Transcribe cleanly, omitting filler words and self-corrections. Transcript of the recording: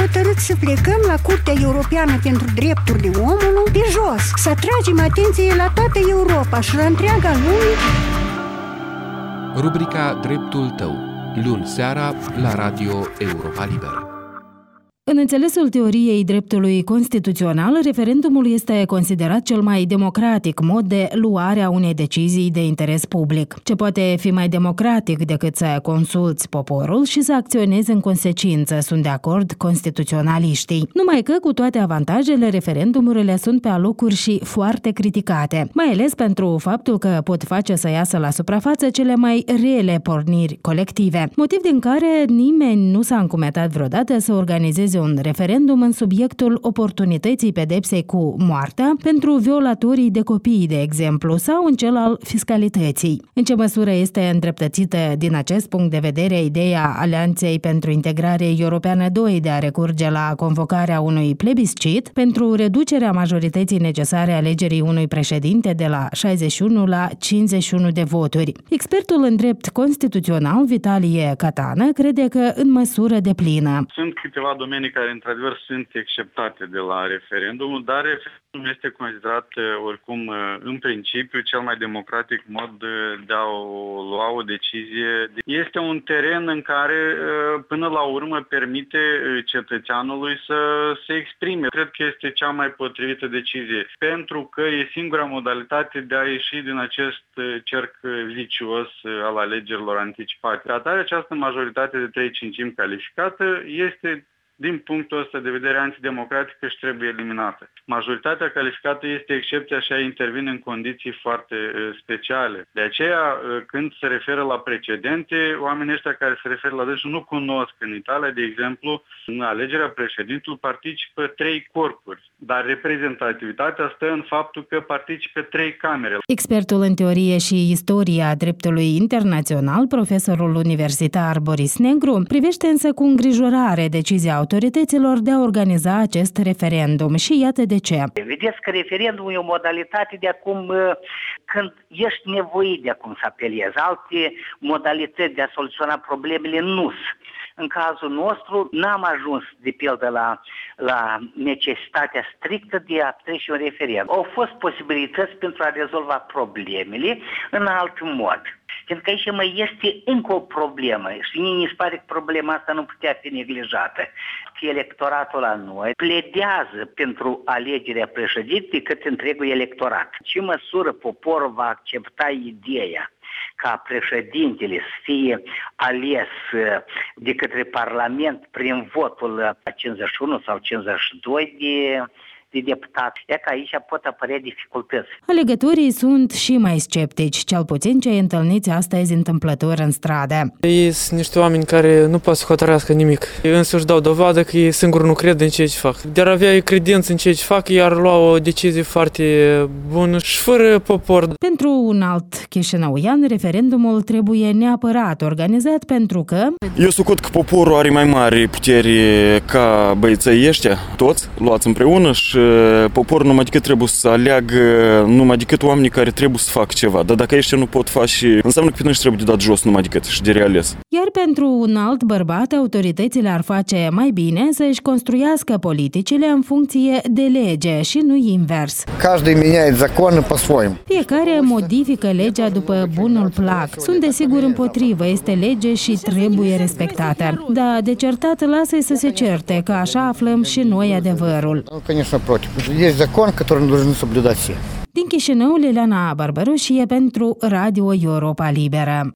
hotărât să plecăm la Curtea Europeană pentru Drepturile Omului pe jos, să atragem atenție la toată Europa și la întreaga lume. Rubrica Dreptul tău, luni seara la Radio Europa Liberă. În înțelesul teoriei dreptului constituțional, referendumul este considerat cel mai democratic mod de luare a unei decizii de interes public. Ce poate fi mai democratic decât să consulți poporul și să acționezi în consecință, sunt de acord constituționaliștii. Numai că, cu toate avantajele, referendumurile sunt pe alocuri și foarte criticate, mai ales pentru faptul că pot face să iasă la suprafață cele mai rele porniri colective, motiv din care nimeni nu s-a încumetat vreodată să organizeze un referendum în subiectul oportunității pedepsei cu moartea pentru violatorii de copii, de exemplu, sau în cel al fiscalității. În ce măsură este îndreptățită din acest punct de vedere ideea Alianței pentru Integrare Europeană 2 de a recurge la convocarea unui plebiscit pentru reducerea majorității necesare alegerii unui președinte de la 61 la 51 de voturi? Expertul în drept constituțional, Vitalie Catană, crede că în măsură deplină. Sunt câteva domenii care într-adevăr sunt exceptate de la referendum, dar referendumul este considerat oricum în principiu cel mai democratic mod de a lua o decizie. Este un teren în care până la urmă permite cetățeanului să se exprime. Cred că este cea mai potrivită decizie, pentru că e singura modalitate de a ieși din acest cerc vicios al alegerilor anticipate. Atare această majoritate de 3/5 calificată este, din punctul ăsta de vedere, antidemocratică și trebuie eliminată. Majoritatea calificată este excepția și ea intervine în condiții foarte speciale. De aceea, când se referă la precedente, oamenii ăștia care se referă la dânsul nu cunosc. În Italia, de exemplu, în alegerea președintelui participă 3 corpuri, dar reprezentativitatea stă în faptul că participă 3 camere. Expertul în teorie și istoria dreptului internațional, profesorul universitar Boris Negru, privește însă cu îngrijorare decizia autorităților de a organiza acest referendum și iată de ce. Vedeți că referendumul e o modalitate de acum, când ești nevoit de acum să apelezi. Alte modalități de a soluționa problemele nu sunt. În cazul nostru n-am ajuns de pildă la necesitatea strictă de a trece un referendum. Au fost posibilități pentru a rezolva problemele în alt mod. Pentru că aici mai este încă o problemă și mie mi se pare că problema asta nu putea fi neglijată. Că electoratul la noi pledează pentru alegerea președintelui cât întregul electorat. Ce măsură poporul va accepta ideea ca președintele să fie ales de către Parlament prin votul 51 sau 52 de deputați. E că aici pot apărea dificultăți. Alegătorii sunt și mai sceptici, cel puțin cei întâlniți astăzi întâmplător în stradă. Ei sunt niște oameni care nu pot să hotărească nimic. Ei însuși dau dovadă că ei singuri nu cred în ceea ce fac. Dar avea credință în ceea ce fac, iar lua o decizie foarte bună și fără popor. Pentru un alt chișinăuian, referendumul trebuie neapărat organizat pentru că... Eu socot că poporul are mai mare putere ca băieții ăștia, toți, luați împreună și poporul numai decât trebuie să aleagă numai decât oamenii care trebuie să facă ceva. Dar dacă ăștia nu pot face, înseamnă că pe noi trebuie de dat jos numai decât și de reales. Iar pentru un alt bărbat, autoritățile ar face mai bine să-și construiască politicile în funcție de lege și nu invers. Fiecare modifică legea după bunul plac. Sunt desigur împotrivă, este lege și trebuie respectată. Dar de certat lasă-i să se certe, că așa aflăm și noi adevărul. Din Chișinău, Liliana Barbaroșie pentru Radio Europa Liberă.